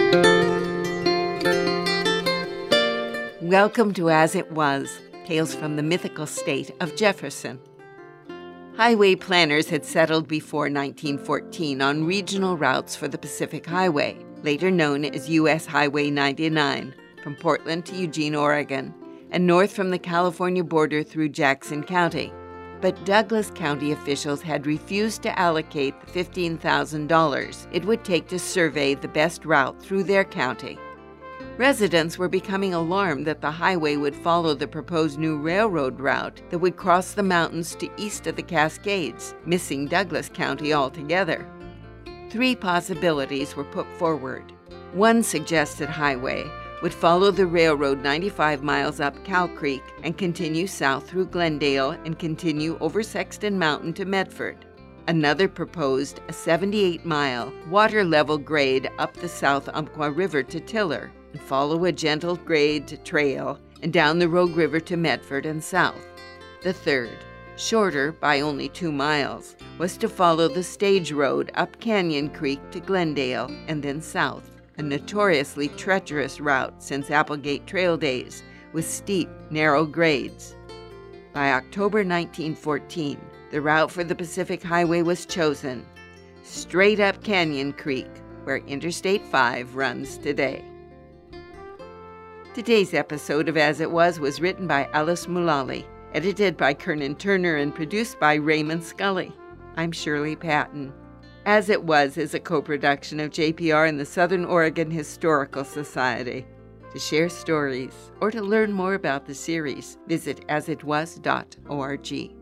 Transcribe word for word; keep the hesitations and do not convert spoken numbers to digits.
Welcome to As It Was, Tales from the Mythical State of Jefferson. Highway planners had settled before nineteen fourteen on regional routes for the Pacific Highway, later known as U S Highway ninety-nine, from Portland to Eugene, Oregon, and north from the California border through Jackson County. But Douglas County officials had refused to allocate the fifteen thousand dollars it would take to survey the best route through their county. Residents were becoming alarmed that the highway would follow the proposed new railroad route that would cross the mountains to east of the Cascades, missing Douglas County altogether. Three possibilities were put forward. One suggested highway would follow the railroad ninety-five miles up Cow Creek and continue south through Glendale and continue over Sexton Mountain to Medford. Another proposed a seventy-eight mile water-level grade up the South Umpqua River to Tiller and follow a gentle grade trail and down the Rogue River to Medford and south. The third, shorter by only two miles, was to follow the stage road up Canyon Creek to Glendale and then south, a notoriously treacherous route since Applegate Trail days, with steep, narrow grades. By October nineteen fourteen, the route for the Pacific Highway was chosen, straight up Canyon Creek, where Interstate five runs today. Today's episode of As It Was was written by Alice Mullally, edited by Kernan Turner, and produced by Raymond Scully. I'm Shirley Patton. As It Was is a co-production of J P R and the Southern Oregon Historical Society. To share stories or to learn more about the series, visit as it was dot org.